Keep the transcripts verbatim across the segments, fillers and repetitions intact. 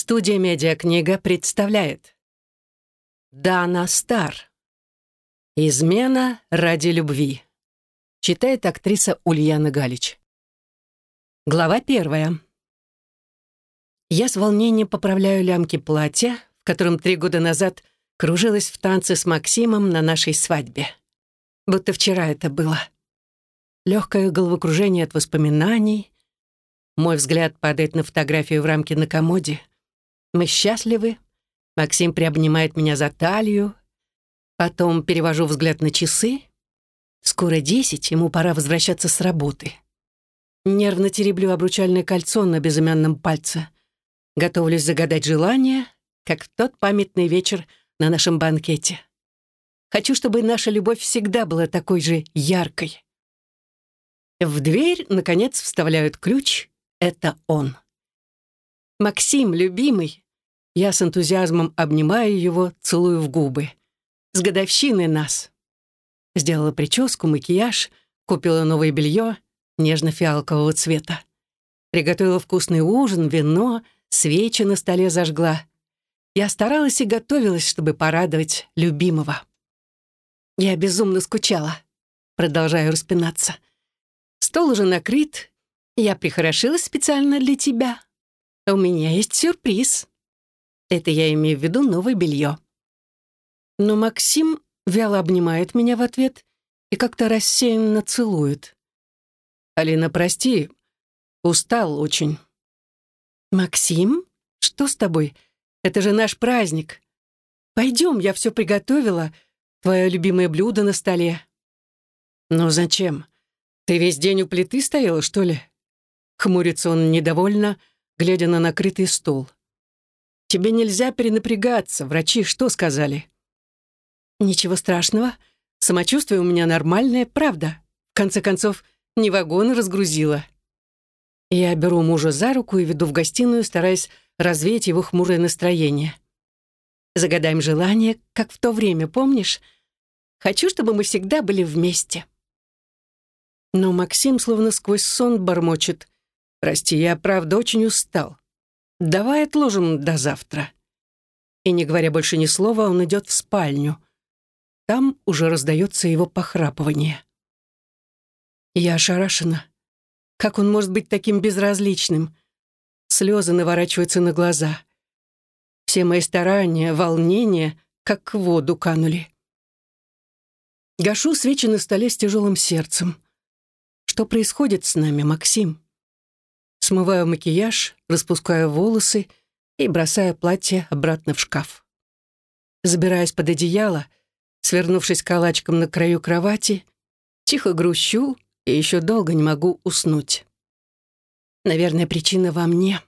Студия «Медиакнига» представляет Дана Стар. «Измена ради любви». Читает актриса Ульяна Галич. Глава первая. Я с волнением поправляю лямки платья, в котором три года назад кружилась в танце с Максимом на нашей свадьбе. Будто вчера это было. Легкое головокружение от воспоминаний. Мой взгляд падает на фотографию в рамке на комоде. Мы счастливы. Максим приобнимает меня за талию. Потом перевожу взгляд на часы. Скоро десять, ему пора возвращаться с работы. Нервно тереблю обручальное кольцо на безымянном пальце. Готовлюсь загадать желание, как в тот памятный вечер на нашем банкете. Хочу, чтобы наша любовь всегда была такой же яркой. В дверь, наконец, вставляют ключ. Это он. «Максим, любимый!» Я с энтузиазмом обнимаю его, целую в губы. «С годовщиной нас!» Сделала прическу, макияж, купила новое белье нежно-фиалкового цвета. Приготовила вкусный ужин, вино, свечи на столе зажгла. Я старалась и готовилась, чтобы порадовать любимого. Я безумно скучала. Продолжаю распинаться. Стол уже накрыт. Я прихорошилась специально для тебя. У меня есть сюрприз. Это я имею в виду новое белье. Но Максим вяло обнимает меня в ответ и как-то рассеянно целует. «Алина, прости, устал очень». «Максим, что с тобой? Это же наш праздник. Пойдем, я все приготовила. Твое любимое блюдо на столе». «Но зачем? Ты весь день у плиты стояла, что ли?» Хмурится он недовольно, глядя на накрытый стол. «Тебе нельзя перенапрягаться. Врачи что сказали?» «Ничего страшного. Самочувствие у меня нормальное, правда. В конце концов, не вагон разгрузила». Я беру мужа за руку и веду в гостиную, стараясь развеять его хмурое настроение. «Загадаем желание, как в то время, помнишь? Хочу, чтобы мы всегда были вместе». Но Максим словно сквозь сон бормочет. «Прости, я правда очень устал. Давай отложим до завтра». И, не говоря больше ни слова, он идет в спальню. Там уже раздается его похрапывание. Я ошарашена. Как он может быть таким безразличным? Слезы наворачиваются на глаза. Все мои старания, волнения, как в воду канули. Гашу свечи на столе с тяжелым сердцем. Что происходит с нами, Максим? Смываю макияж, распускаю волосы и бросаю платье обратно в шкаф. Забираюсь под одеяло, свернувшись калачиком на краю кровати, тихо грущу и еще долго не могу уснуть. Наверное, причина во мне.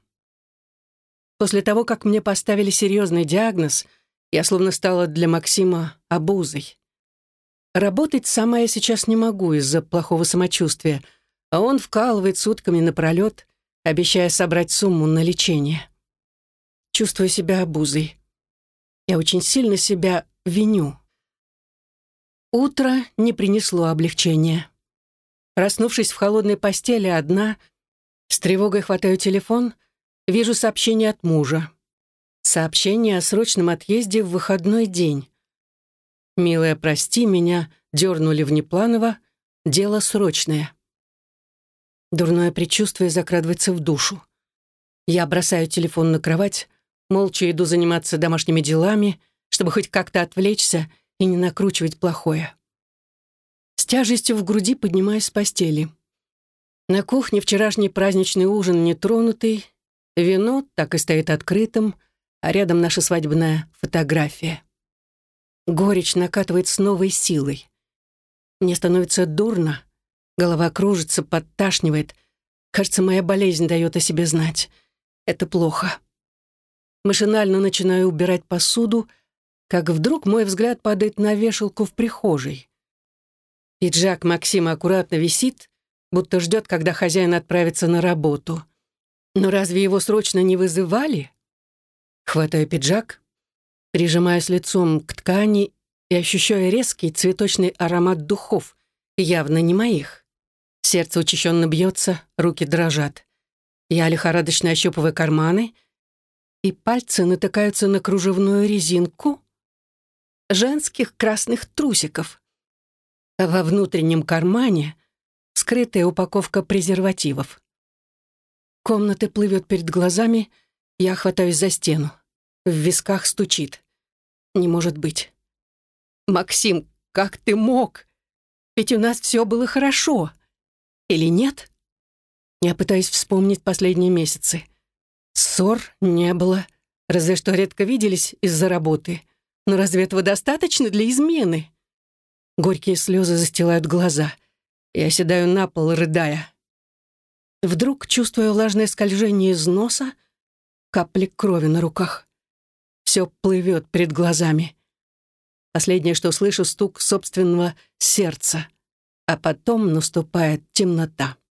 После того, как мне поставили серьезный диагноз, я словно стала для Максима обузой. Работать сама я сейчас не могу из-за плохого самочувствия, а он вкалывает сутками напролет, обещая собрать сумму на лечение. Чувствую себя обузой. Я очень сильно себя виню. Утро не принесло облегчения. Проснувшись в холодной постели одна, с тревогой хватаю телефон, вижу сообщение от мужа. Сообщение о срочном отъезде в выходной день. «Милая, прости, меня дернули внепланово, дело срочное». Дурное предчувствие закрадывается в душу. Я бросаю телефон на кровать, молча иду заниматься домашними делами, чтобы хоть как-то отвлечься и не накручивать плохое. С тяжестью в груди поднимаюсь с постели. На кухне вчерашний праздничный ужин нетронутый, вино так и стоит открытым, а рядом наша свадебная фотография. Горечь накатывает с новой силой. Мне становится дурно, голова кружится, подташнивает. Кажется, моя болезнь дает о себе знать. Это плохо. Машинально начинаю убирать посуду, как вдруг мой взгляд падает на вешалку в прихожей. Пиджак Максима аккуратно висит, будто ждет, когда хозяин отправится на работу. Но разве его срочно не вызывали? Хватаю пиджак, прижимаюсь лицом к ткани и ощущаю резкий цветочный аромат духов, явно не моих. Сердце учащенно бьется, руки дрожат. Я лихорадочно ощупываю карманы. и пальцы натыкаются на кружевную резинку женских красных трусиков. А во внутреннем кармане скрытая упаковка презервативов. Комната плывет перед глазами, я хватаюсь за стену. В висках стучит. Не может быть. «Максим, как ты мог? Ведь у нас все было хорошо. Или нет?» Я пытаюсь вспомнить последние месяцы. Ссор не было, разве что редко виделись из-за работы. Но разве этого достаточно для измены? Горькие слезы застилают глаза. Я оседаю на пол, рыдая. Вдруг чувствую влажное скольжение из носа, капли крови на руках. Все плывет перед глазами. Последнее, что слышу, стук собственного сердца. А потом наступает темнота.